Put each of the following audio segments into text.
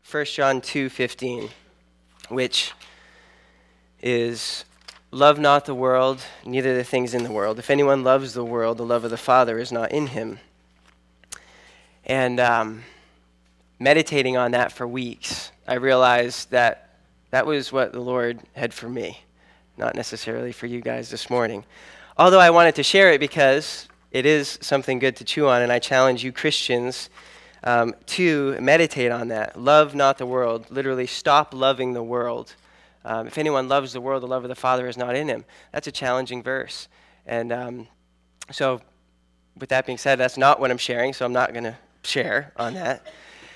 1 John 2:15, which is, "Love not the world, neither the things in the world. If anyone loves the world, the love of the Father is not in him." And meditating on that for weeks, I realized that that was what the Lord had for me, not necessarily for you guys this morning. Although I wanted to share it because it is something good to chew on, and I challenge you Christians to meditate on that. Love not the world. Literally, stop loving the world. If anyone loves the world, the love of the Father is not in him. That's a challenging verse. And so with that being said, that's not what I'm sharing, so I'm not going to share on that.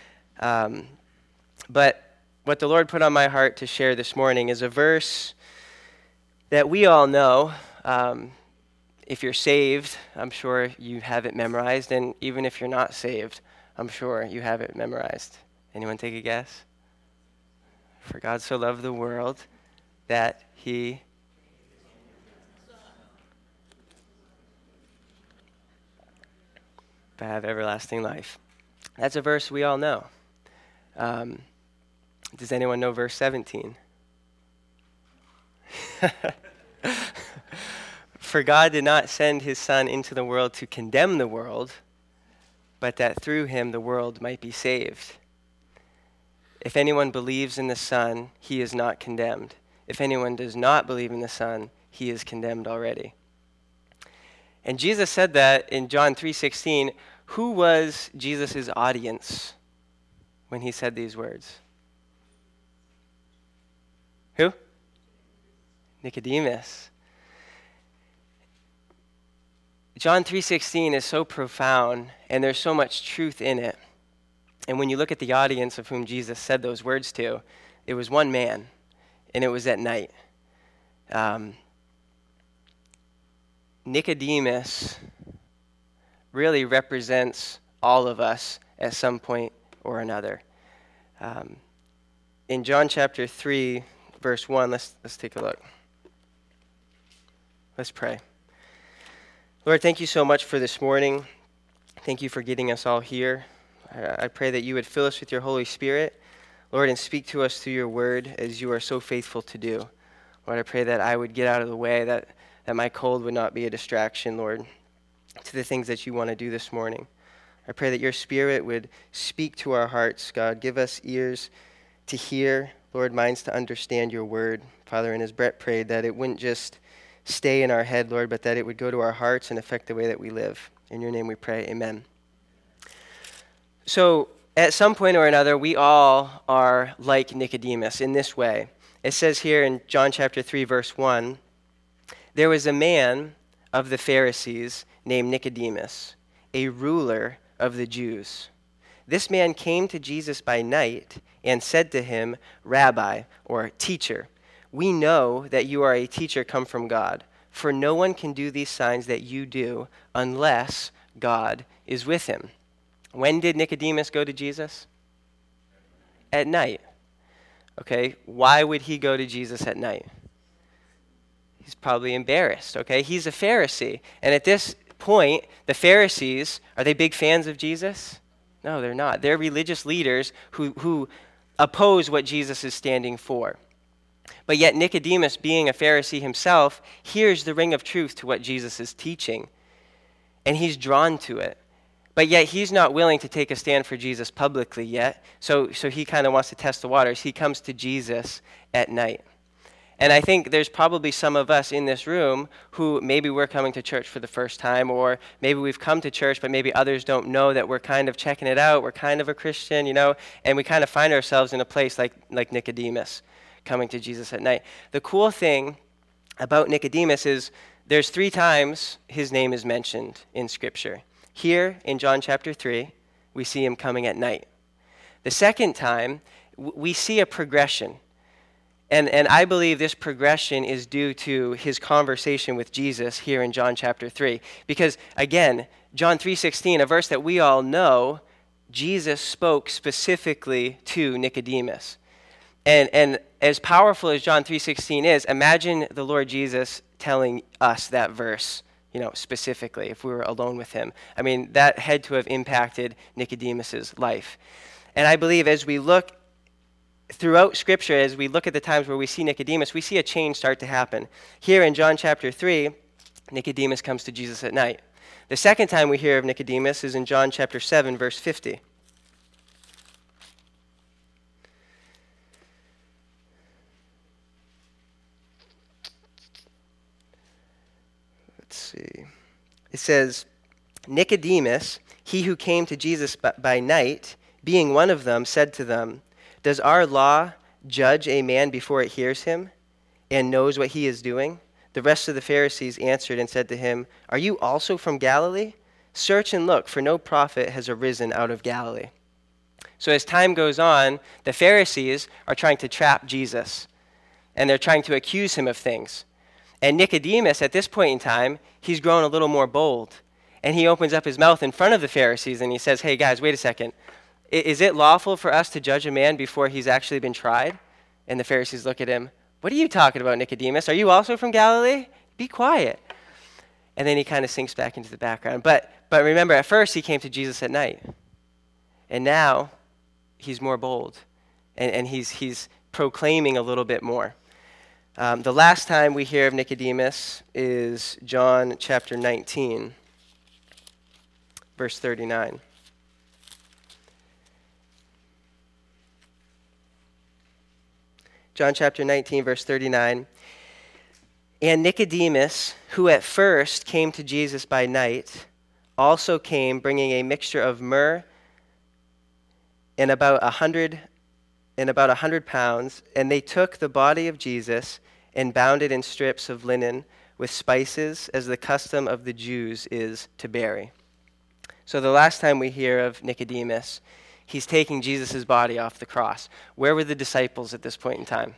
But what the Lord put on my heart to share this morning is a verse that we all know. If you're saved, I'm sure you have it memorized, and even if you're not saved, I'm sure you have it memorized. Anyone take a guess? For God so loved the world that he to have everlasting life. That's a verse we all know. Does anyone know verse 17? For God did not send his Son into the world to condemn the world, but that through him the world might be saved. If anyone believes in the Son, he is not condemned. If anyone does not believe in the Son, he is condemned already. And Jesus said that in John 3:16. Who was Jesus' audience when he said these words? Who? Nicodemus. John 3:16 is so profound, and there's so much truth in it. And when you look at the audience of whom Jesus said those words to, it was one man, and it was at night. Nicodemus really represents all of us at some point or another. In John chapter 3, verse 1, let's take a look. Let's pray. Lord, thank you so much for this morning. Thank you for getting us all here. I pray that you would fill us with your Holy Spirit, Lord, and speak to us through your word as you are so faithful to do. Lord, I pray that I would get out of the way, that my cold would not be a distraction, Lord, to the things that you want to do this morning. I pray that your Spirit would speak to our hearts, God. Give us ears to hear, Lord, minds to understand your word. Father, and as Brett prayed, that it wouldn't just stay in our head, Lord, but that it would go to our hearts and affect the way that we live. In your name we pray, amen. So, at some point or another, we all are like Nicodemus in this way. It says here in John chapter 3, verse 1, there was a man of the Pharisees named Nicodemus, a ruler of the Jews. This man came to Jesus by night and said to him, Rabbi, or teacher, we know that you are a teacher come from God, for no one can do these signs that you do unless God is with him. When did Nicodemus go to Jesus? At night. Okay, why would he go to Jesus at night? He's probably embarrassed, okay? He's a Pharisee. And at this point, the Pharisees, are they big fans of Jesus? No, they're not. They're religious leaders who oppose what Jesus is standing for. But yet Nicodemus, being a Pharisee himself, hears the ring of truth to what Jesus is teaching. And he's drawn to it. But yet he's not willing to take a stand for Jesus publicly yet. So he kind of wants to test the waters. He comes to Jesus at night. And I think there's probably some of us in this room who maybe we're coming to church for the first time, or maybe we've come to church, but maybe others don't know that we're kind of checking it out. We're kind of a Christian, and we kind of find ourselves in a place like Nicodemus, coming to Jesus at night. The cool thing about Nicodemus is there's 3 times his name is mentioned in Scripture. Here in John chapter 3, we see him coming at night. The second time, we see a progression. And I believe this progression is due to his conversation with Jesus here in John chapter 3. Because, again, John 3:16, a verse that we all know, Jesus spoke specifically to Nicodemus. And as powerful as John 3:16 is, imagine the Lord Jesus telling us that verse, specifically, if we were alone with him. I mean, that had to have impacted Nicodemus's life. And I believe as we look throughout Scripture, as we look at the times where we see Nicodemus, we see a change start to happen. Here in John chapter 3, Nicodemus comes to Jesus at night. The second time we hear of Nicodemus is in John chapter 7, verse 50. Let's see. It says, Nicodemus, he who came to Jesus by night, being one of them, said to them, "Does our law judge a man before it hears him and knows what he is doing?" The rest of the Pharisees answered and said to him, "Are you also from Galilee? Search and look, for no prophet has arisen out of Galilee." So as time goes on, the Pharisees are trying to trap Jesus, and they're trying to accuse him of things. And Nicodemus, at this point in time, he's grown a little more bold. And he opens up his mouth in front of the Pharisees and he says, "Hey guys, wait a second. Is it lawful for us to judge a man before he's actually been tried?" And the Pharisees look at him. "What are you talking about, Nicodemus? Are you also from Galilee? Be quiet." And then he kind of sinks back into the background. But remember, at first he came to Jesus at night. And now he's more bold. And he's proclaiming a little bit more. The last time we hear of Nicodemus is John chapter 19. Verse 39. John chapter 19, verse 39. And Nicodemus, who at first came to Jesus by night, also came bringing a mixture of myrrh and about 100 pounds, and they took the body of Jesus and bound it in strips of linen with spices, as the custom of the Jews is to bury. So the last time we hear of Nicodemus, he's taking Jesus' body off the cross. Where were the disciples at this point in time?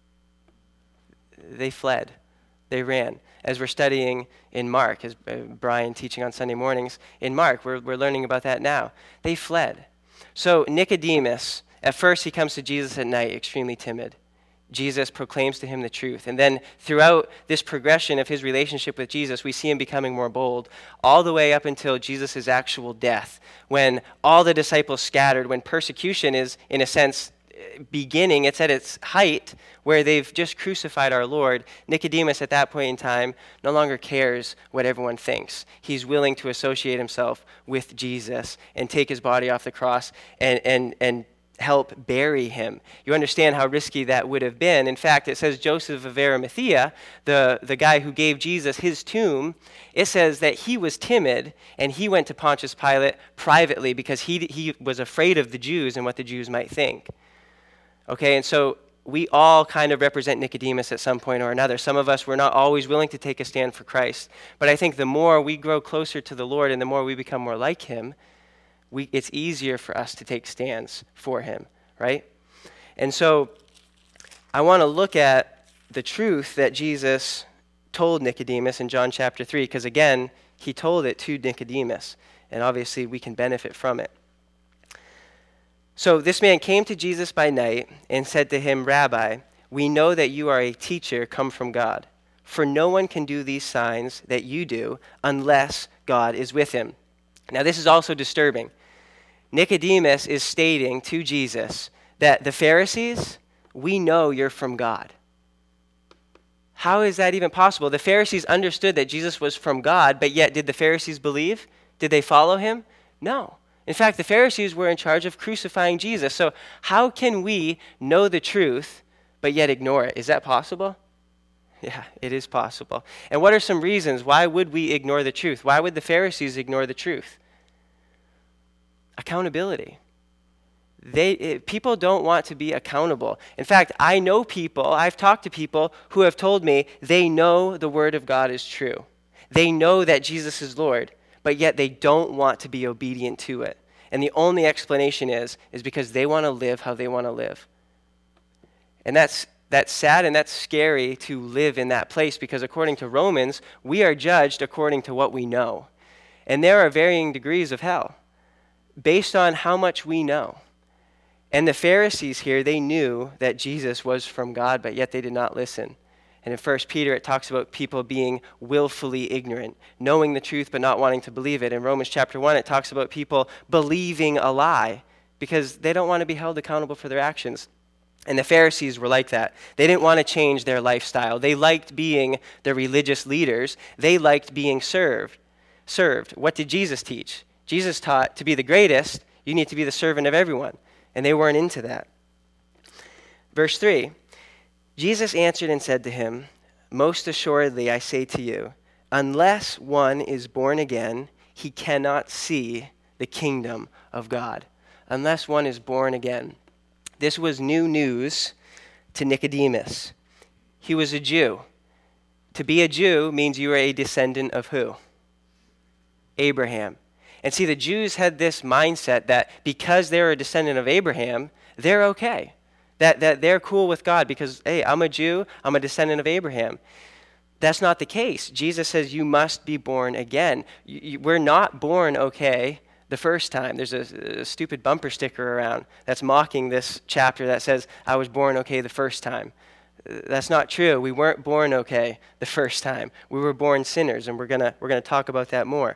They fled. They ran. As we're studying in Mark, as Brian teaching on Sunday mornings, in Mark, we're learning about that now. They fled. So Nicodemus, at first he comes to Jesus at night, extremely timid. Jesus proclaims to him the truth. And then throughout this progression of his relationship with Jesus, we see him becoming more bold, all the way up until Jesus' actual death, when all the disciples scattered, when persecution is, in a sense, beginning. It's at its height, where they've just crucified our Lord. Nicodemus, at that point in time, no longer cares what everyone thinks. He's willing to associate himself with Jesus and take his body off the cross and help bury him. You understand how risky that would have been. In fact, it says Joseph of Arimathea, the guy who gave Jesus his tomb, it says that he was timid and he went to Pontius Pilate privately because he was afraid of the Jews and what the Jews might think. Okay, and so we all kind of represent Nicodemus at some point or another. Some of us, we're not always willing to take a stand for Christ. But I think the more we grow closer to the Lord and the more we become more like him, it's easier for us to take stands for him, right? And so I want to look at the truth that Jesus told Nicodemus in John chapter 3, because again, he told it to Nicodemus, and obviously we can benefit from it. So this man came to Jesus by night and said to him, "Rabbi, we know that you are a teacher come from God, for no one can do these signs that you do unless God is with him." Now this is also disturbing. Nicodemus is stating to Jesus that the Pharisees, we know you're from God. How is that even possible? The Pharisees understood that Jesus was from God, but yet did the Pharisees believe? Did they follow him? No. In fact, the Pharisees were in charge of crucifying Jesus. So how can we know the truth but yet ignore it? Is that possible? Yeah, it is possible. And what are some reasons? Why would we ignore the truth? Why would the Pharisees ignore the truth? Accountability. People don't want to be accountable. In fact, I've talked to people who have told me they know the Word of God is true. They know that Jesus is Lord, but yet they don't want to be obedient to it. And the only explanation is because they want to live how they want to live. And that's sad and that's scary to live in that place, because according to Romans, we are judged according to what we know. And there are varying degrees of hell based on how much we know. And the Pharisees here, they knew that Jesus was from God, but yet they did not listen. And in 1 Peter, it talks about people being willfully ignorant, knowing the truth but not wanting to believe it. In Romans chapter 1, it talks about people believing a lie because they don't want to be held accountable for their actions. And the Pharisees were like that. They didn't want to change their lifestyle. They liked being the religious leaders. They liked being served. What did Jesus teach? Jesus taught to be the greatest, you need to be the servant of everyone. And they weren't into that. Verse 3, Jesus answered and said to him, "Most assuredly I say to you, unless one is born again, he cannot see the kingdom of God." Unless one is born again. This was new news to Nicodemus. He was a Jew. To be a Jew means you are a descendant of who? Abraham. And see, the Jews had this mindset that because they're a descendant of Abraham, they're okay. That they're cool with God because, hey, I'm a Jew, I'm a descendant of Abraham. That's not the case. Jesus says you must be born again. We're not born okay the first time. There's a stupid bumper sticker around that's mocking this chapter that says, I was born okay the first time. That's not true. We weren't born okay the first time. We were born sinners, and we're gonna talk about that more.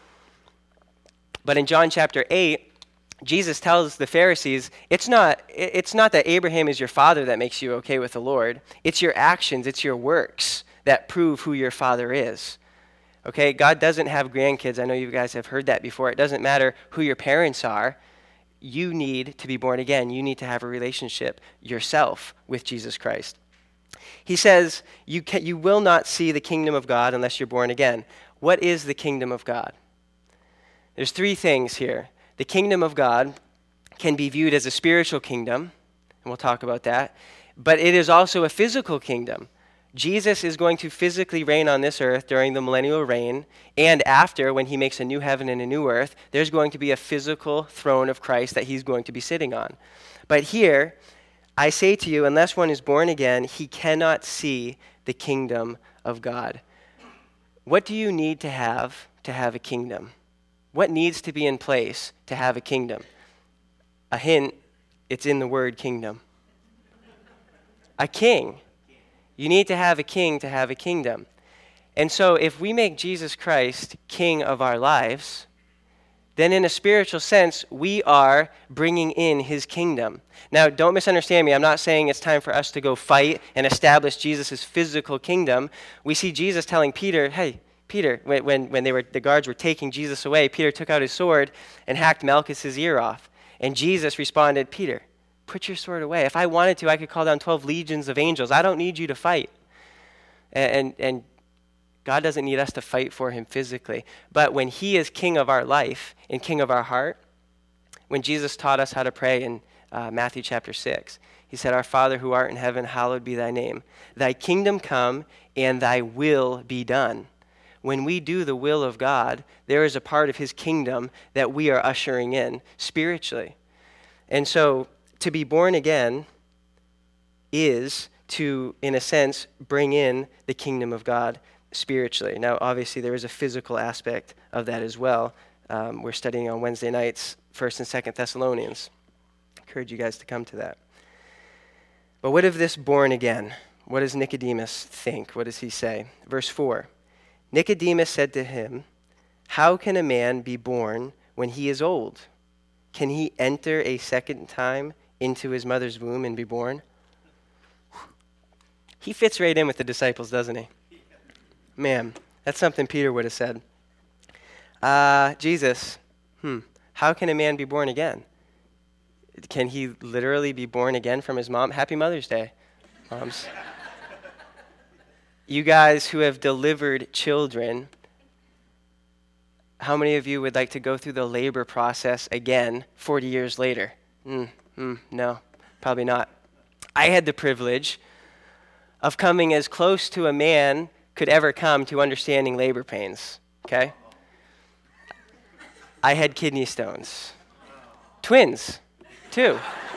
But in John chapter 8, Jesus tells the Pharisees, it's not that Abraham is your father that makes you okay with the Lord. It's your actions, it's your works that prove who your father is. Okay, God doesn't have grandkids. I know you guys have heard that before. It doesn't matter who your parents are. You need to be born again. You need to have a relationship yourself with Jesus Christ. He says, you will not see the kingdom of God unless you're born again. What is the kingdom of God? There's three things here. The kingdom of God can be viewed as a spiritual kingdom, and we'll talk about that, but it is also a physical kingdom. Jesus is going to physically reign on this earth during the millennial reign, and after, when he makes a new heaven and a new earth, there's going to be a physical throne of Christ that he's going to be sitting on. But here, I say to you, unless one is born again, he cannot see the kingdom of God. What do you need to have a kingdom? What needs to be in place to have a kingdom? A hint, it's in the word kingdom. A king. You need to have a king to have a kingdom. And so if we make Jesus Christ king of our lives, then in a spiritual sense, we are bringing in his kingdom. Now, don't misunderstand me. I'm not saying it's time for us to go fight and establish Jesus' physical kingdom. We see Jesus telling Peter, hey, Peter, when the guards were taking Jesus away, Peter took out his sword and hacked Malchus's ear off. And Jesus responded, Peter, put your sword away. If I wanted to, I could call down 12 legions of angels. I don't need you to fight. And God doesn't need us to fight for him physically. But when he is king of our life and king of our heart, when Jesus taught us how to pray in Matthew chapter 6, he said, Our Father who art in heaven, hallowed be thy name. Thy kingdom come and thy will be done. When we do the will of God, there is a part of his kingdom that we are ushering in spiritually. And so to be born again is to, in a sense, bring in the kingdom of God spiritually. Now, obviously, there is a physical aspect of that as well. We're studying on Wednesday nights, 1st and 2nd Thessalonians. I encourage you guys to come to that. But what of this born again? What does Nicodemus think? What does he say? Verse 4. Nicodemus said to him, How can a man be born when he is old? Can he enter a second time into his mother's womb and be born? He fits right in with the disciples, doesn't he? Man, that's something Peter would have said. Jesus, how can a man be born again? Can he literally be born again from his mom? Happy Mother's Day, moms. You guys who have delivered children, how many of you would like to go through the labor process again 40 years later? No, probably not. I had the privilege of coming as close to a man could ever come to understanding labor pains, okay? I had kidney stones. Twins, too.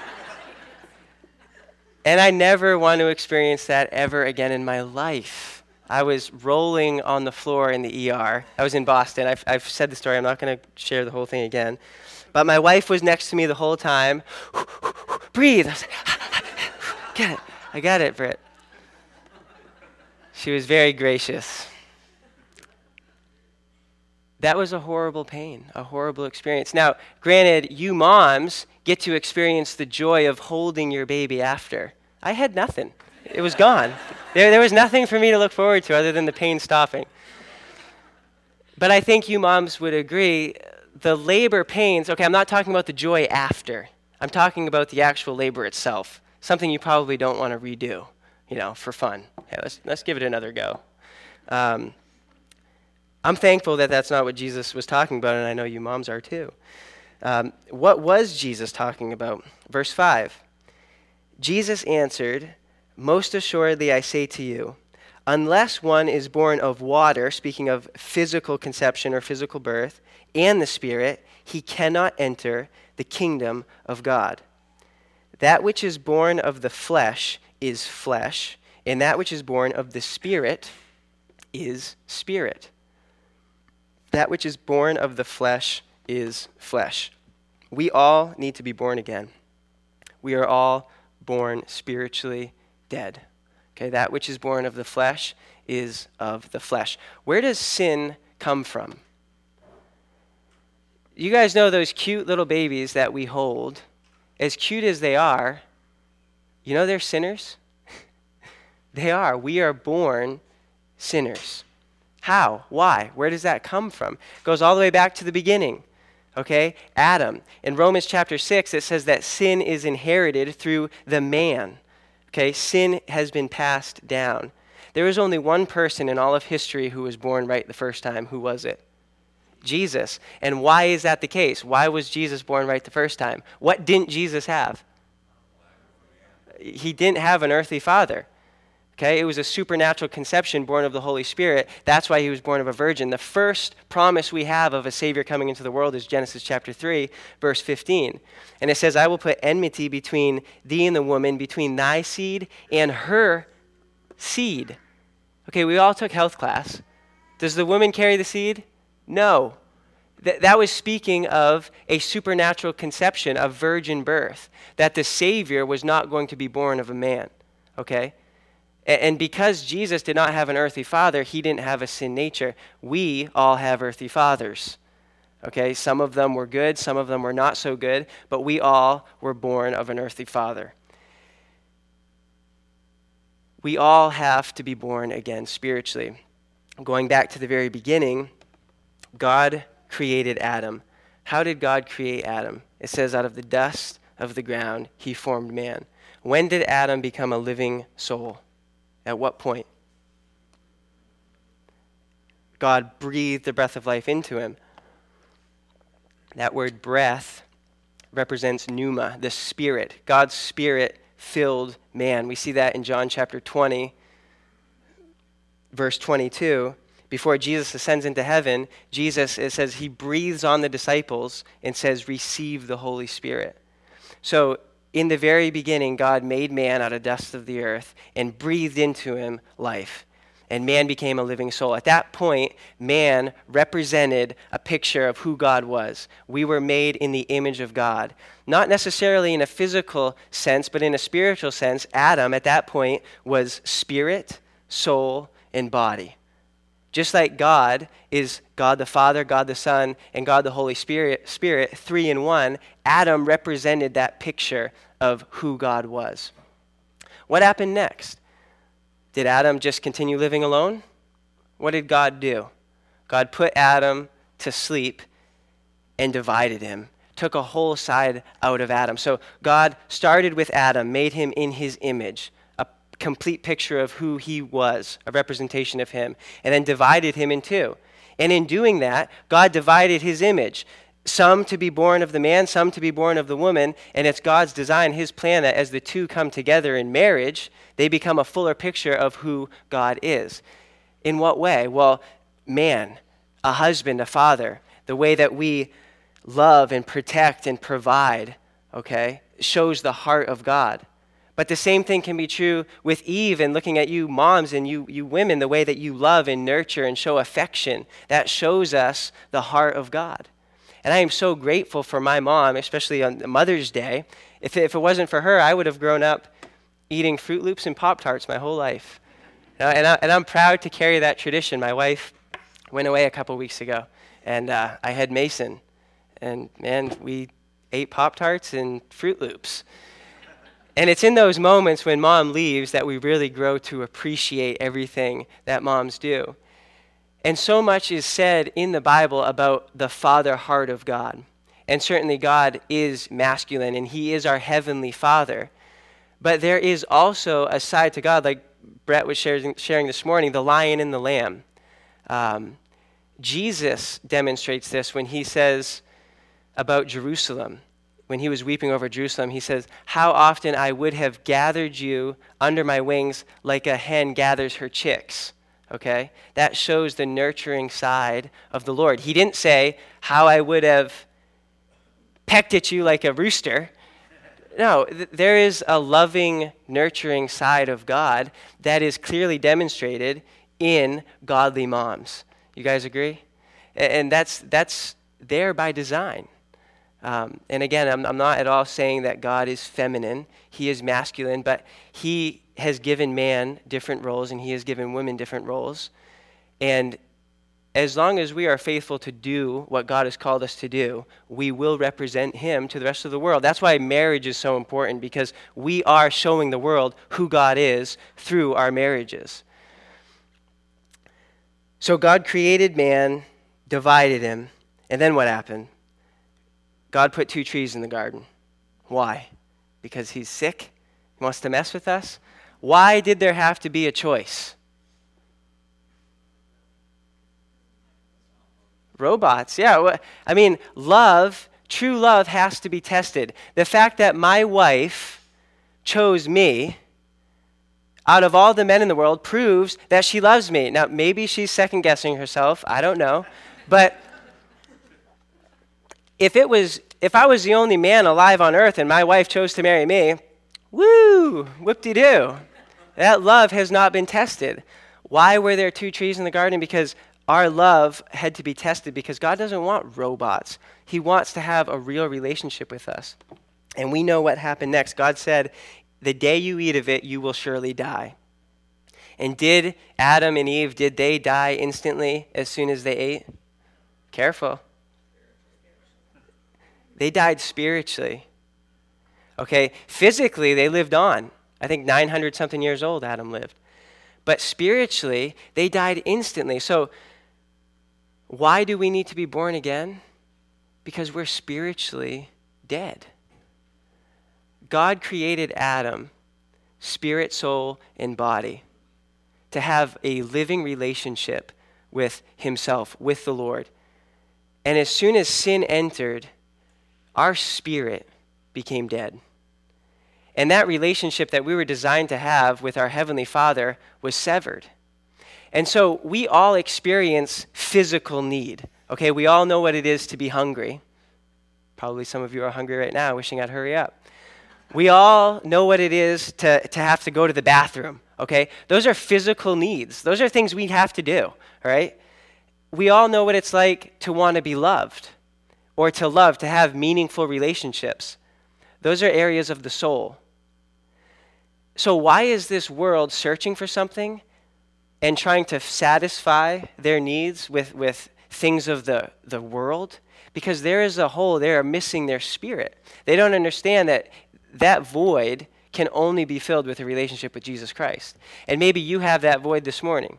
And I never want to experience that ever again in my life. I was rolling on the floor in the ER. I was in Boston. I've said the story. I'm not going to share the whole thing again. But my wife was next to me the whole time. Breathe. I was like, get it. I got it, Britt. She was very gracious. That was a horrible pain, a horrible experience. Now, granted, you moms get to experience the joy of holding your baby after. I had nothing. It was gone. There was nothing for me to look forward to other than the pain stopping. But I think you moms would agree, the labor pains, okay, I'm not talking about the joy after. I'm talking about the actual labor itself, something you probably don't want to redo, for fun. Hey, let's give it another go. I'm thankful that that's not what Jesus was talking about, and I know you moms are too. What was Jesus talking about? Verse 5. Jesus answered, "Most assuredly I say to you, unless one is born of water," speaking of physical conception or physical birth, "and the Spirit, he cannot enter the kingdom of God. That which is born of the flesh is flesh, and that which is born of the Spirit is spirit." That which is born of the flesh is flesh. We all need to be born again. We are all born spiritually dead. Okay, that which is born of the flesh is of the flesh. Where does sin come from? You guys know those cute little babies that we hold, as cute as they are, they're sinners? They are. We are born sinners. How? Why? Where does that come from? It goes all the way back to the beginning. Okay? Adam. In Romans chapter 6, it says that sin is inherited through the man. Okay? Sin has been passed down. There was only one person in all of history who was born right the first time. Who was it? Jesus. And why is that the case? Why was Jesus born right the first time? What didn't Jesus have? He didn't have an earthly father. Okay, it was a supernatural conception born of the Holy Spirit. That's why he was born of a virgin. The first promise we have of a Savior coming into the world is Genesis chapter 3, verse 15. And it says, "I will put enmity between thee and the woman, between thy seed and her seed." Okay, we all took health class. Does the woman carry the seed? No. That was speaking of a supernatural conception, a virgin birth, that the Savior was not going to be born of a man. Okay? And because Jesus did not have an earthly father, he didn't have a sin nature. We all have earthly fathers. Okay, some of them were good, some of them were not so good, but we all were born of an earthly father. We all have to be born again spiritually. Going back to the very beginning, God created Adam. How did God create Adam? It says, out of the dust of the ground, he formed man. When did Adam become a living soul? At what point? God breathed the breath of life into him. That word breath represents pneuma, the spirit. God's spirit filled man. We see that in John chapter 20, verse 22. Before Jesus ascends into heaven, Jesus, it says, he breathes on the disciples and says, "Receive the Holy Spirit." So in the very beginning, God made man out of dust of the earth and breathed into him life. And man became a living soul. At that point, man represented a picture of who God was. We were made in the image of God. Not necessarily in a physical sense, but in a spiritual sense. Adam, at that point, was spirit, soul, and body. Just like God is God the Father, God the Son, and God the Holy Spirit, three in one, Adam represented that picture of who God was. What happened next? Did Adam just continue living alone? What did God do? God put Adam to sleep and divided him, took a whole side out of Adam. So God started with Adam, made him in his image, complete picture of who he was, a representation of him, and then divided him in two. And in doing that, God divided his image, some to be born of the man, some to be born of the woman, and it's God's design, his plan, that as the two come together in marriage, they become a fuller picture of who God is. In what way? Well, man, a husband, a father, the way that we love and protect and provide, okay, shows the heart of God. But the same thing can be true with Eve, and looking at you moms and you women, the way that you love and nurture and show affection, that shows us the heart of God. And I am so grateful for my mom, especially on Mother's Day. If it wasn't for her, I would have grown up eating Fruit Loops and Pop-Tarts my whole life. And I'm proud to carry that tradition. My wife went away a couple weeks ago, and I had Mason. And man, ate Pop-Tarts and Fruit Loops. And it's in those moments when mom leaves that we really grow to appreciate everything that moms do. And so much is said in the Bible about the father heart of God. And certainly God is masculine and he is our heavenly Father. But there is also a side to God, like Brett was sharing this morning, the lion and the lamb. Jesus demonstrates this when he says about Jerusalem. When he was weeping over Jerusalem, he says, "How often I would have gathered you under my wings like a hen gathers her chicks." Okay? That shows the nurturing side of the Lord. He didn't say, "How I would have pecked at you like a rooster." No, there is a loving, nurturing side of God that is clearly demonstrated in godly moms. You guys agree? And that's there by design. And again, I'm not at all saying that God is feminine. He is masculine, but he has given man different roles and he has given women different roles. And as long as we are faithful to do what God has called us to do, we will represent him to the rest of the world. That's why marriage is so important, because we are showing the world who God is through our marriages. So God created man, divided him, and then what happened? God put 2 trees in the garden. Why? Because he's sick? He wants to mess with us? Why did there have to be a choice? Robots, yeah. I mean, love, true love has to be tested. The fact that my wife chose me out of all the men in the world proves that she loves me. Now, maybe she's second-guessing herself. I don't know. But if I was the only man alive on earth and my wife chose to marry me, woo, whoop-de-doo. That love has not been tested. Why were there 2 trees in the garden? Because our love had to be tested, because God doesn't want robots. He wants to have a real relationship with us. And we know what happened next. God said, "The day you eat of it, you will surely die." And did Adam and Eve, did they die instantly as soon as they ate? Careful. They died spiritually. Okay, physically they lived on. I think 900 something years old Adam lived. But spiritually, they died instantly. So why do we need to be born again? Because we're spiritually dead. God created Adam, spirit, soul, and body, to have a living relationship with himself, with the Lord. And as soon as sin entered, our spirit became dead. And that relationship that we were designed to have with our Heavenly Father was severed. And so we all experience physical need. Okay, we all know what it is to be hungry. Probably some of you are hungry right now, wishing I'd hurry up. We all know what it is to have to go to the bathroom. Okay, those are physical needs. Those are things we have to do, all right? We all know what it's like to want to be loved, or to love, to have meaningful relationships. Those are areas of the soul. So why is this world searching for something and trying to satisfy their needs with things of the world? Because there is a hole. They are missing their spirit. They don't understand that void can only be filled with a relationship with Jesus Christ. And maybe you have that void this morning.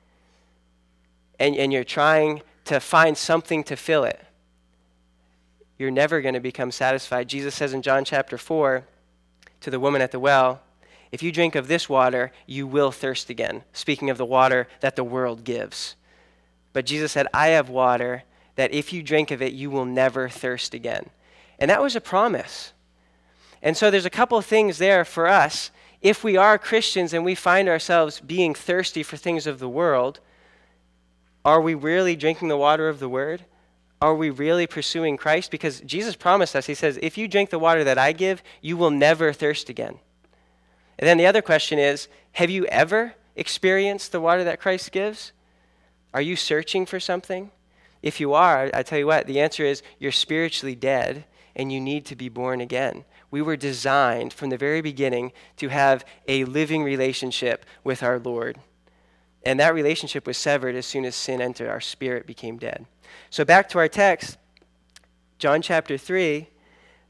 And you're trying to find something to fill it. You're never going to become satisfied. Jesus says in John chapter 4 to the woman at the well, "If you drink of this water, you will thirst again." Speaking of the water that the world gives. But Jesus said, "I have water that if you drink of it, you will never thirst again." And that was a promise. And so there's a couple of things there for us. If we are Christians and we find ourselves being thirsty for things of the world, are we really drinking the water of the Word? Are we really pursuing Christ? Because Jesus promised us, he says, if you drink the water that I give, you will never thirst again. And then the other question is, have you ever experienced the water that Christ gives? Are you searching for something? If you are, I tell you what, the answer is you're spiritually dead and you need to be born again. We were designed from the very beginning to have a living relationship with our Lord. And that relationship was severed as soon as sin entered. Our spirit became dead. So back to our text, John chapter 3,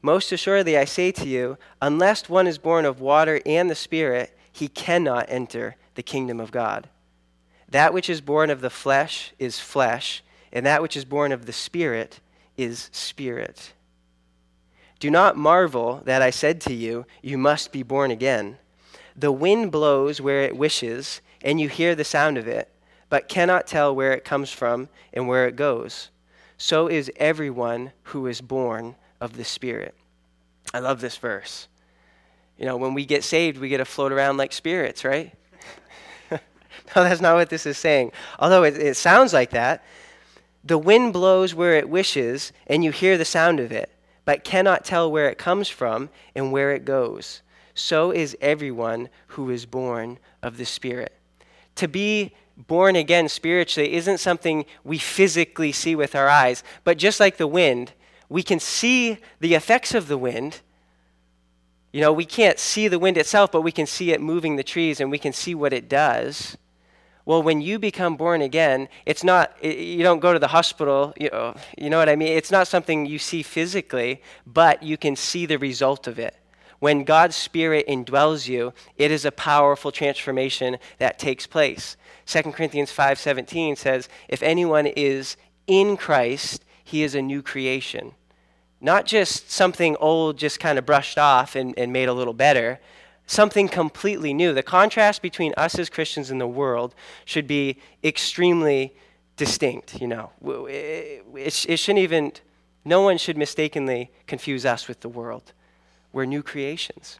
Most assuredly, I say to you, unless one is born of water and the Spirit, he cannot enter the kingdom of God. That which is born of the flesh is flesh, and that which is born of the Spirit is spirit. Do not marvel that I said to you, you must be born again. The wind blows where it wishes, and you hear the sound of it, but cannot tell where it comes from and where it goes. So is everyone who is born of the Spirit. I love this verse. When we get saved, we get to float around like spirits, right? No, that's not what this is saying. Although it sounds like that. The wind blows where it wishes, and you hear the sound of it, but cannot tell where it comes from and where it goes. So is everyone who is born of the Spirit. To be born again spiritually isn't something we physically see with our eyes, but just like the wind, we can see the effects of the wind. We can't see the wind itself, but we can see it moving the trees, and we can see what it does. Well, when you become born again, it's not, you don't go to the hospital, you know what I mean? It's not something you see physically, but you can see the result of it. When God's Spirit indwells you, it is a powerful transformation that takes place. 2 Corinthians 5:17 says, if anyone is in Christ, he is a new creation. Not just something old just kind of brushed off and made a little better, something completely new. The contrast between us as Christians and the world should be extremely distinct, It shouldn't even, no one should mistakenly confuse us with the world. We're new creations.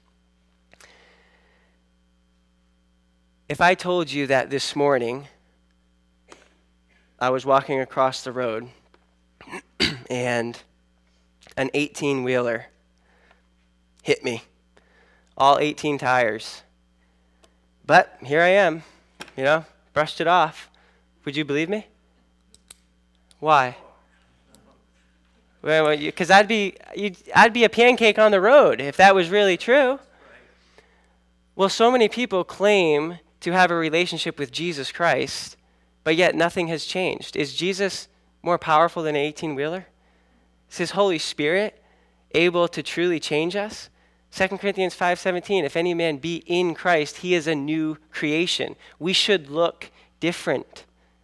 If I told you that this morning I was walking across the road and an 18-wheeler hit me, all 18 tires. But here I am, brushed it off. Would you believe me? Why? Because I'd be a pancake on the road if that was really true. Well, so many people claim to have a relationship with Jesus Christ, but yet nothing has changed. Is Jesus more powerful than an 18-wheeler? Is his Holy Spirit able to truly change us? 2 Corinthians 5:17, if any man be in Christ, he is a new creation. We should look different.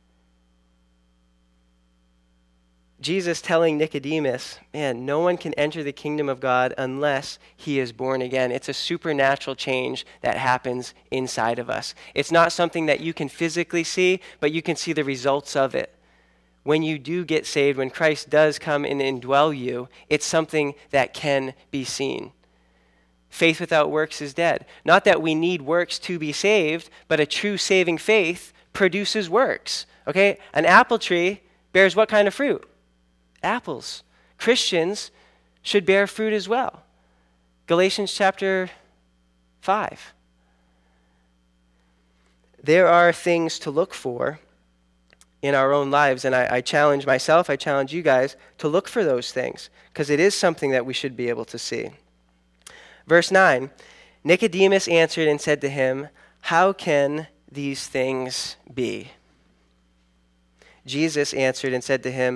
Jesus telling Nicodemus, no one can enter the kingdom of God unless he is born again. It's a supernatural change that happens inside of us. It's not something that you can physically see, but you can see the results of it. When you do get saved, when Christ does come and indwell you, it's something that can be seen. Faith without works is dead. Not that we need works to be saved, but a true saving faith produces works. Okay? An apple tree bears what kind of fruit? Apples. Christians should bear fruit as well. Galatians chapter 5. There are things to look for in our own lives, and I challenge myself, I challenge you guys to look for those things, because it is something that we should be able to see. Verse 9, Nicodemus answered and said to him, how can these things be? Jesus answered and said to him,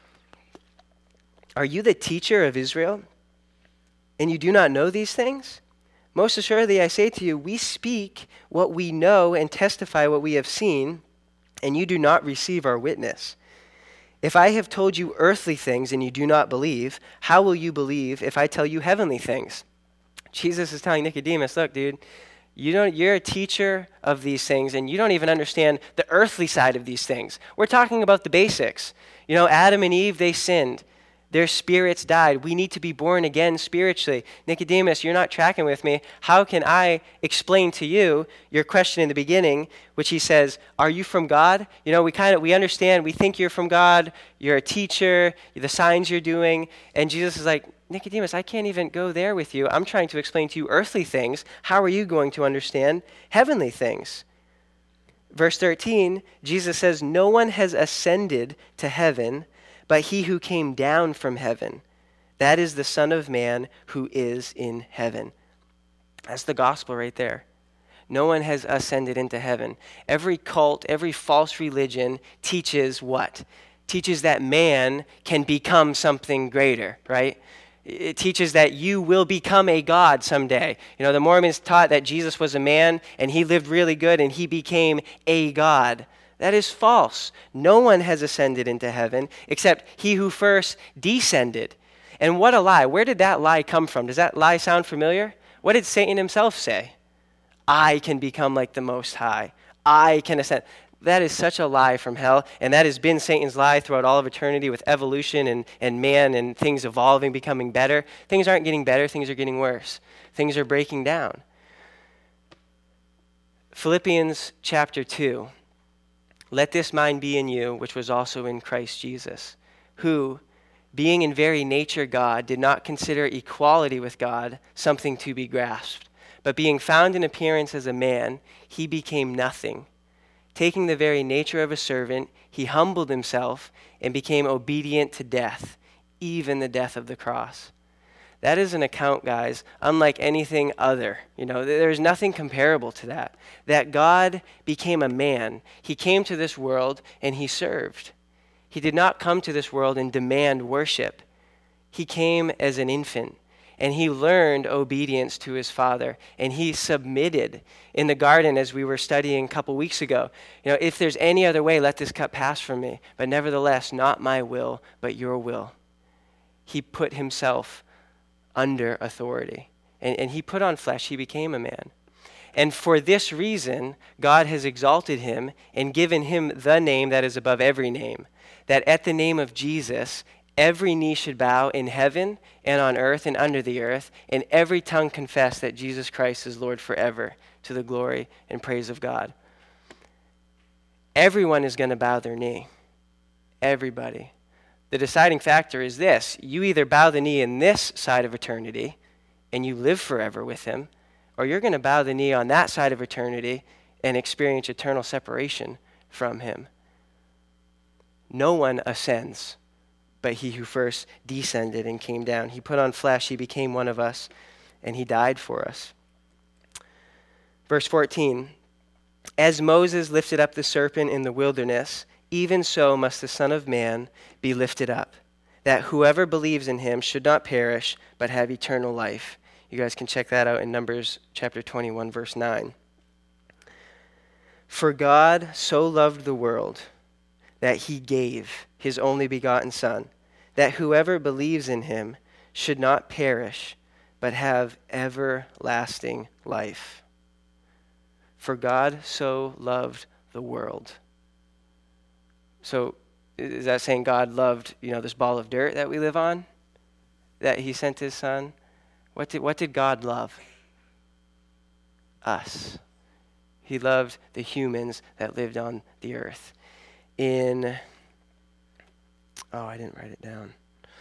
are you the teacher of Israel, and you do not know these things? Most assuredly, I say to you, we speak what we know and testify what we have seen, and you do not receive our witness. If I have told you earthly things and you do not believe, how will you believe if I tell you heavenly things? Jesus is telling Nicodemus, look, dude, you're a teacher of these things, and you don't even understand the earthly side of these things. We're talking about the basics. Adam and Eve, they sinned. Their spirits died. We need to be born again spiritually. Nicodemus, you're not tracking with me. How can I explain to you your question in the beginning, which he says, are you from God? We understand, we think you're from God. You're a teacher, the signs you're doing. And Jesus is like, Nicodemus, I can't even go there with you. I'm trying to explain to you earthly things. How are you going to understand heavenly things? Verse 13, Jesus says, no one has ascended to heaven but he who came down from heaven, that is the Son of Man who is in heaven. That's the gospel right there. No one has ascended into heaven. Every cult, every false religion teaches what? Teaches that man can become something greater, right? It teaches that you will become a god someday. The Mormons taught that Jesus was a man and he lived really good and he became a god. That is false. No one has ascended into heaven except he who first descended. And what a lie. Where did that lie come from? Does that lie sound familiar? What did Satan himself say? I can become like the Most High. I can ascend. That is such a lie from hell, and that has been Satan's lie throughout all of eternity with evolution and man and things evolving, becoming better. Things aren't getting better, things are getting worse. Things are breaking down. Philippians chapter 2. Let this mind be in you, which was also in Christ Jesus, who, being in very nature God, did not consider equality with God something to be grasped, but being found in appearance as a man, he became nothing. Taking the very nature of a servant, he humbled himself and became obedient to death, even the death of the cross. That is an account, guys, unlike anything other. There's nothing comparable to that. That God became a man. He came to this world and he served. He did not come to this world and demand worship. He came as an infant. And he learned obedience to his Father, and he submitted in the garden as we were studying a couple weeks ago. If there's any other way, let this cup pass from me. But nevertheless, not my will, but your will. He put himself under authority. And he put on flesh. He became a man. And for this reason, God has exalted him and given him the name that is above every name, that at the name of Jesus, every knee should bow in heaven and on earth and under the earth, and every tongue confess that Jesus Christ is Lord forever, to the glory and praise of God. Everyone is going to bow their knee. Everybody. The deciding factor is this. You either bow the knee in this side of eternity and you live forever with him, or you're going to bow the knee on that side of eternity and experience eternal separation from him. No one ascends but he who first descended and came down. He put on flesh, he became one of us, and he died for us. Verse 14, as Moses lifted up the serpent in the wilderness, even so must the Son of Man be lifted up, that whoever believes in him should not perish, but have eternal life. You guys can check that out in Numbers chapter 21, verse 9. For God so loved the world that he gave his only begotten Son, that whoever believes in him should not perish, but have everlasting life. For God so loved the world. So is that saying God loved, this ball of dirt that we live on? That he sent his Son? What did God love? Us. He loved the humans that lived on the earth. I didn't write it down.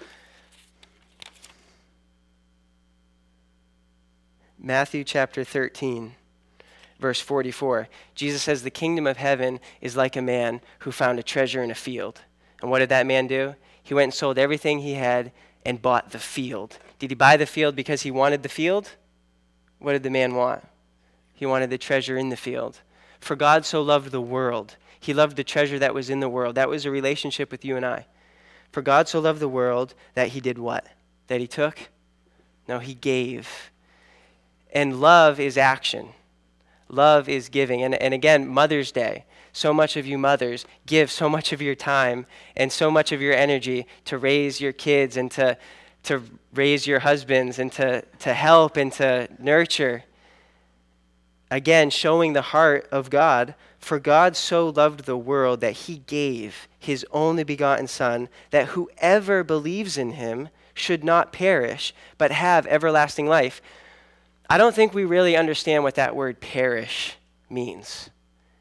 Matthew chapter 13, verse 44. Jesus says the kingdom of heaven is like a man who found a treasure in a field. And what did that man do? He went and sold everything he had and bought the field. Did he buy the field because he wanted the field? What did the man want? He wanted the treasure in the field. For God so loved the world. He loved the treasure that was in the world. That was a relationship with you and I. For God so loved the world that he did what? That he took? No, he gave. And love is action. Love is giving. And again, Mother's Day. So much of you mothers give so much of your time and so much of your energy to raise your kids and to raise your husbands and to help and to nurture. Again, showing the heart of God. For God so loved the world that he gave his only begotten Son, that whoever believes in him should not perish, but have everlasting life. I don't think we really understand what that word perish means.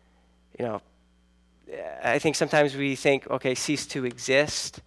I think sometimes we think, okay, cease to exist.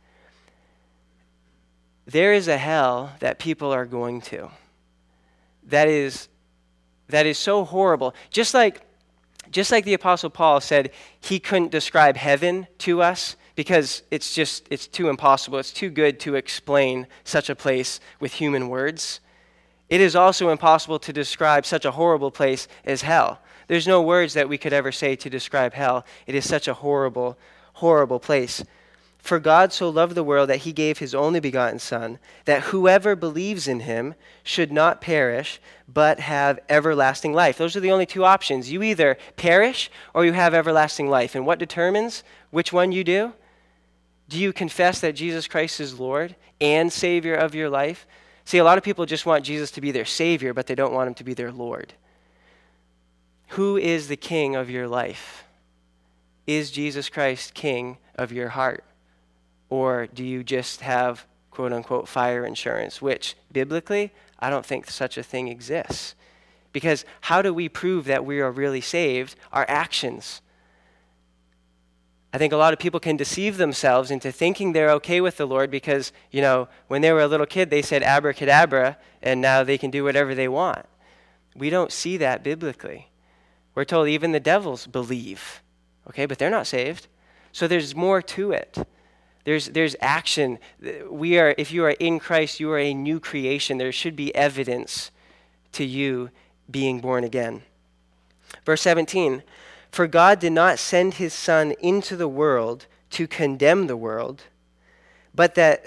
There is a hell that people are going to. That is so horrible. Just like the Apostle Paul said, he couldn't describe heaven to us because it's too impossible. It's too good to explain such a place with human words. It is also impossible to describe such a horrible place as hell. There's no words that we could ever say to describe hell. It is such a horrible, horrible place. For God so loved the world that he gave his only begotten Son, that whoever believes in him should not perish, but have everlasting life. Those are the only two options. You either perish or you have everlasting life. And what determines which one you do? Do you confess that Jesus Christ is Lord and Savior of your life? See, a lot of people just want Jesus to be their Savior, but they don't want him to be their Lord. Who is the King of your life? Is Jesus Christ King of your heart? Or do you just have, quote unquote, fire insurance, which biblically, I don't think such a thing exists. Because how do we prove that we are really saved? Our actions. I think a lot of people can deceive themselves into thinking they're okay with the Lord because, when they were a little kid, they said abracadabra, and now they can do whatever they want. We don't see that biblically. We're told even the devils believe, okay, but they're not saved. So there's more to it. There's action. If you are in Christ, you are a new creation. There should be evidence to you being born again. Verse 17, for God did not send his Son into the world to condemn the world, but that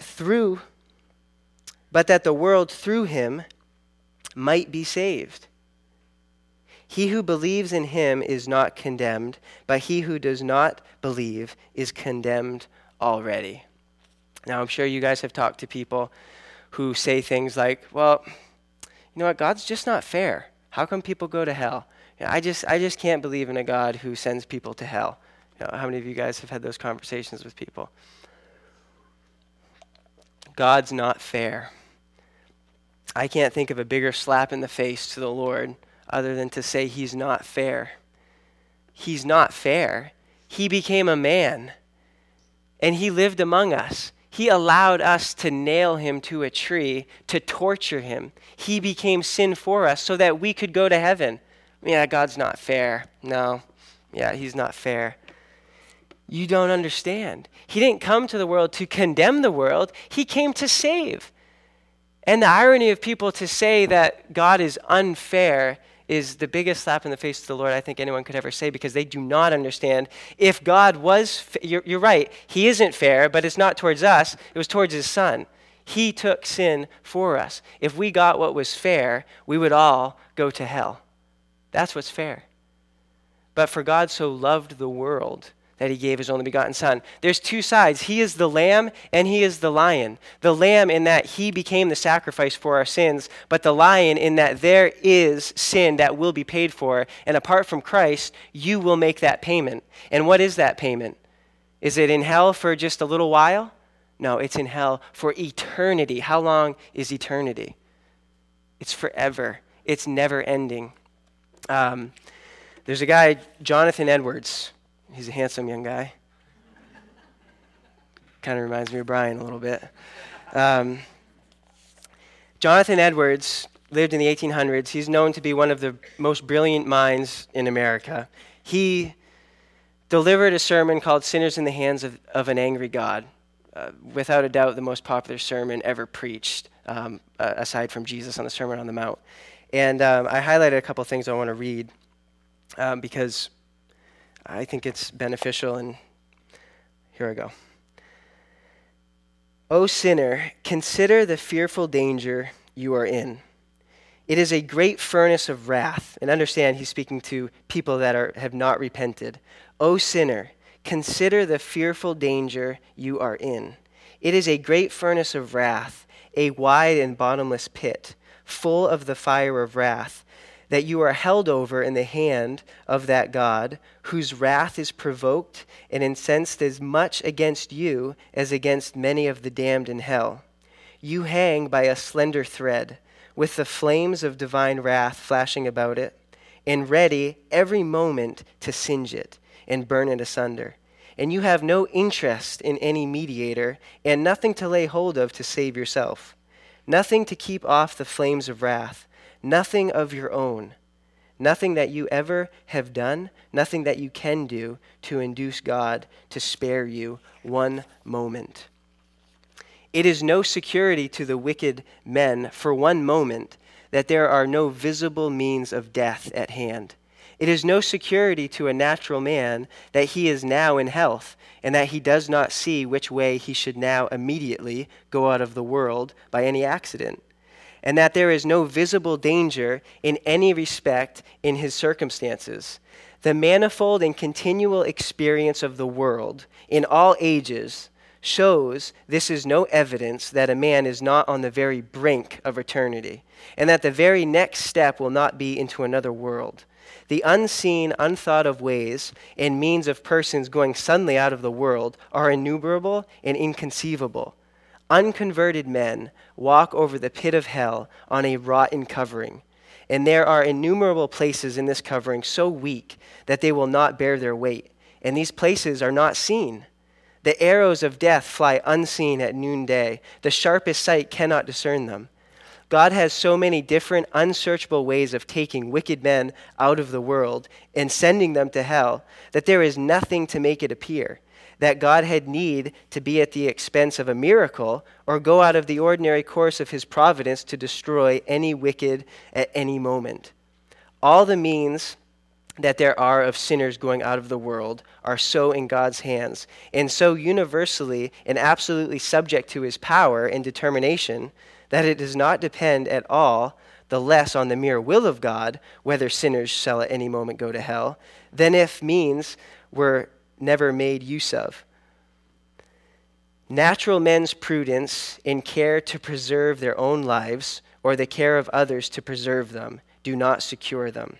the world through him might be saved. He who believes in him is not condemned, but he who does not believe is condemned already. Now, I'm sure you guys have talked to people who say things like, well, you know what, God's just not fair. How come people go to hell? I just can't believe in a God who sends people to hell. How many of you guys have had those conversations with people? God's not fair. I can't think of a bigger slap in the face to the Lord other than to say he's not fair. He's not fair. He became a man. And he lived among us. He allowed us to nail him to a tree, to torture him. He became sin for us so that we could go to heaven. Yeah, God's not fair. No. Yeah, he's not fair. You don't understand. He didn't come to the world to condemn the world. He came to save. And the irony of people to say that God is unfair is the biggest slap in the face to the Lord I think anyone could ever say, because they do not understand. If God was, you're right, he isn't fair, but it's not towards us, it was towards his Son. He took sin for us. If we got what was fair, we would all go to hell. That's what's fair. But for God so loved the world that he gave his only begotten Son. There's two sides. He is the lamb and he is the lion. The lamb in that he became the sacrifice for our sins, but the lion in that there is sin that will be paid for, and apart from Christ, you will make that payment. And what is that payment? Is it in hell for just a little while? No, it's in hell for eternity. How long is eternity? It's forever. It's never ending. There's a guy, Jonathan Edwards. He's a handsome young guy. Kind of reminds me of Brian a little bit. Jonathan Edwards lived in the 1800s. He's known to be one of the most brilliant minds in America. He delivered a sermon called Sinners in the Hands of an Angry God. Without a doubt, the most popular sermon ever preached, aside from Jesus on the Sermon on the Mount. And I highlighted a couple of things I want to read because I think it's beneficial, and here I go. O sinner, consider the fearful danger you are in. It is a great furnace of wrath. And understand, he's speaking to people that have not repented. O sinner, consider the fearful danger you are in. It is a great furnace of wrath, a wide and bottomless pit, full of the fire of wrath, that you are held over in the hand of that God, whose wrath is provoked and incensed as much against you as against many of the damned in hell. You hang by a slender thread, with the flames of divine wrath flashing about it, and ready every moment to singe it and burn it asunder. And you have no interest in any mediator, and nothing to lay hold of to save yourself, nothing to keep off the flames of wrath, nothing of your own, nothing that you ever have done, nothing that you can do to induce God to spare you one moment. It is no security to the wicked men for one moment that there are no visible means of death at hand. It is no security to a natural man that he is now in health, and that he does not see which way he should now immediately go out of the world by any accident, and that there is no visible danger in any respect in his circumstances. The manifold and continual experience of the world in all ages shows this is no evidence that a man is not on the very brink of eternity, and that the very next step will not be into another world. The unseen, unthought of ways and means of persons going suddenly out of the world are innumerable and inconceivable. Unconverted men walk over the pit of hell on a rotten covering, and there are innumerable places in this covering so weak that they will not bear their weight, and these places are not seen. The arrows of death fly unseen at noonday. The sharpest sight cannot discern them. God has so many different, unsearchable ways of taking wicked men out of the world and sending them to hell that there is nothing to make it appear that God had need to be at the expense of a miracle or go out of the ordinary course of his providence to destroy any wicked at any moment. All the means that there are of sinners going out of the world are so in God's hands, and so universally and absolutely subject to his power and determination that it does not depend at all, the less on the mere will of God, whether sinners shall at any moment go to hell, than if means were never made use of. Natural men's prudence in care to preserve their own lives, or the care of others to preserve them, do not secure them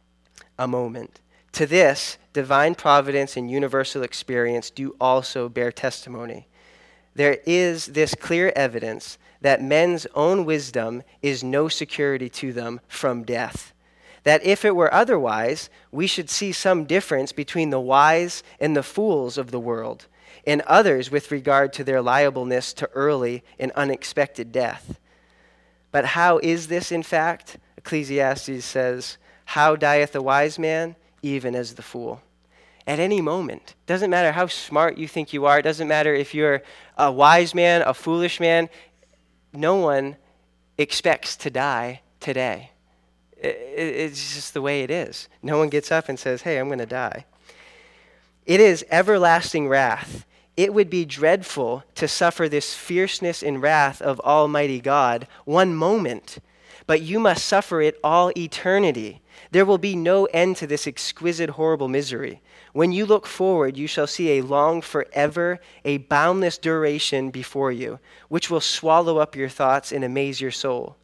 a moment. To this, divine providence and universal experience do also bear testimony. There is this clear evidence that men's own wisdom is no security to them from death. That if it were otherwise, we should see some difference between the wise and the fools of the world, and others with regard to their liableness to early and unexpected death. But how is this in fact? Ecclesiastes says, "How dieth the wise man? Even as the fool." At any moment. Doesn't matter how smart you think you are. It doesn't matter if you're a wise man, a foolish man. No one expects to die today. It's just the way it is. No one gets up and says, "Hey, I'm going to die." It is everlasting wrath. It would be dreadful to suffer this fierceness and wrath of Almighty God one moment, but you must suffer it all eternity. There will be no end to this exquisite, horrible misery. When you look forward, you shall see a long forever, a boundless duration before you, which will swallow up your thoughts and amaze your soul.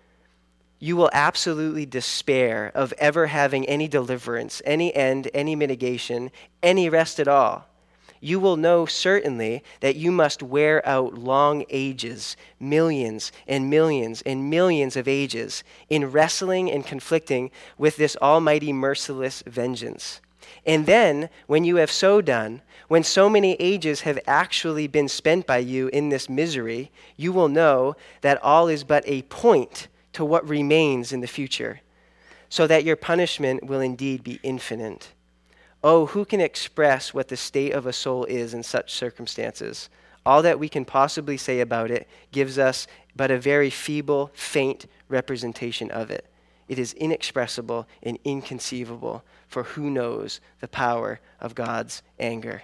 You will absolutely despair of ever having any deliverance, any end, any mitigation, any rest at all. You will know certainly that you must wear out long ages, millions and millions and millions of ages, in wrestling and conflicting with this almighty merciless vengeance. And then, when you have so done, when so many ages have actually been spent by you in this misery, you will know that all is but a point to what remains in the future, so that your punishment will indeed be infinite. Oh, who can express what the state of a soul is in such circumstances? All that we can possibly say about it gives us but a very feeble, faint representation of it. It is inexpressible and inconceivable, for who knows the power of God's anger?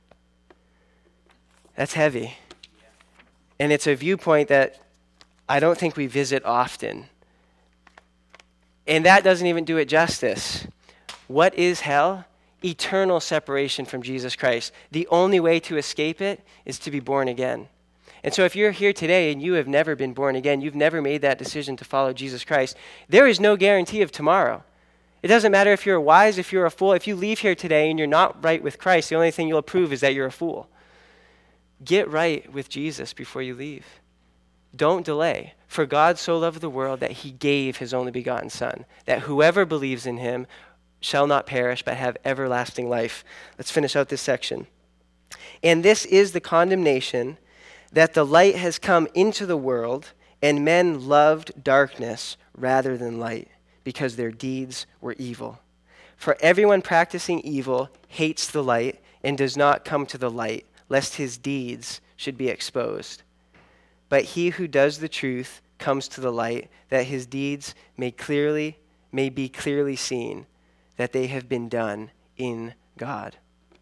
That's heavy. And it's a viewpoint that I don't think we visit often. And that doesn't even do it justice. What is hell? Eternal separation from Jesus Christ. The only way to escape it is to be born again. And so if you're here today and you have never been born again, you've never made that decision to follow Jesus Christ, there is no guarantee of tomorrow. It doesn't matter if you're wise, if you're a fool. If you leave here today and you're not right with Christ, the only thing you'll prove is that you're a fool. Get right with Jesus before you leave. Don't delay. For God so loved the world that he gave his only begotten Son, that whoever believes in him shall not perish but have everlasting life. Let's finish out this section. And this is the condemnation, that the light has come into the world, and men loved darkness rather than light, because their deeds were evil. For everyone practicing evil hates the light and does not come to the light, lest his deeds should be exposed. But he who does the truth comes to the light, that his deeds may be clearly seen, that they have been done in God.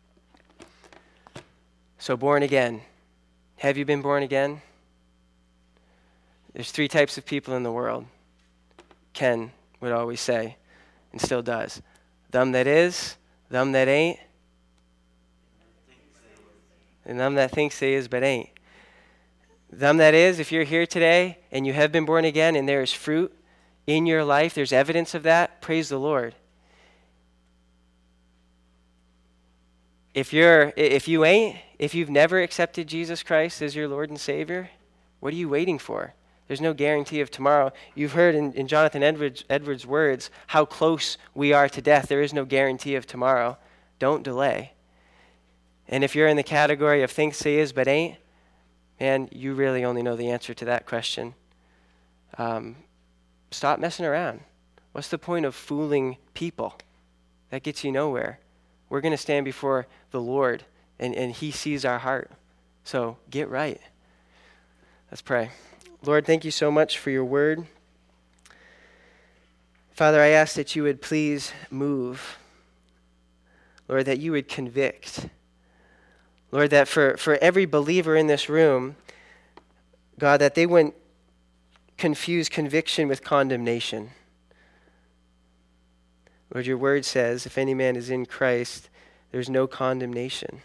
So born again. Have you been born again? There's 3 types of people in the world. Ken would always say, and still does. Them that is, them that ain't, and them that thinks they is but ain't. Them that is, if you're here today and you have been born again and there is fruit in your life, there's evidence of that, praise the Lord. If you ain't, if you've never accepted Jesus Christ as your Lord and Savior, what are you waiting for? There's no guarantee of tomorrow. You've heard in Jonathan Edwards' words how close we are to death. There is no guarantee of tomorrow. Don't delay. And if you're in the category of thinks they is but ain't, man, you really only know the answer to that question. Stop messing around. What's the point of fooling people? That gets you nowhere. We're going to stand before the Lord, and he sees our heart. So get right. Let's pray. Lord, thank you so much for your word. Father, I ask that you would please move. Lord, that you would convict. Lord, that for every believer in this room, God, that they wouldn't confuse conviction with condemnation. Lord, your word says, if any man is in Christ, there's no condemnation.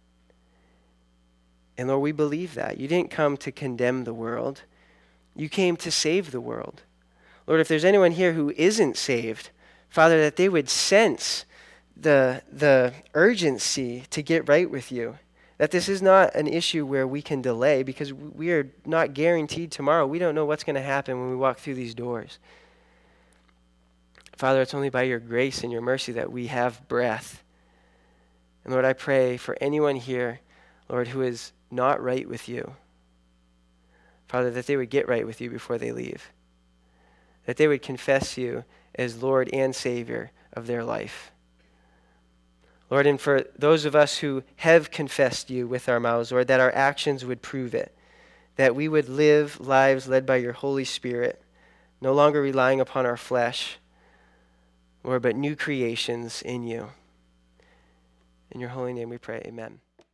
And Lord, we believe that. You didn't come to condemn the world. You came to save the world. Lord, if there's anyone here who isn't saved, Father, that they would sense the urgency to get right with you. That this is not an issue where we can delay because we are not guaranteed tomorrow. We don't know what's going to happen when we walk through these doors. Father, it's only by your grace and your mercy that we have breath. And Lord, I pray for anyone here, Lord, who is not right with you. Father, that they would get right with you before they leave. That they would confess you as Lord and Savior of their life. Lord, and for those of us who have confessed you with our mouths, Lord, that our actions would prove it. That we would live lives led by your Holy Spirit, no longer relying upon our flesh, Lord, but new creations in you. In your holy name we pray, amen.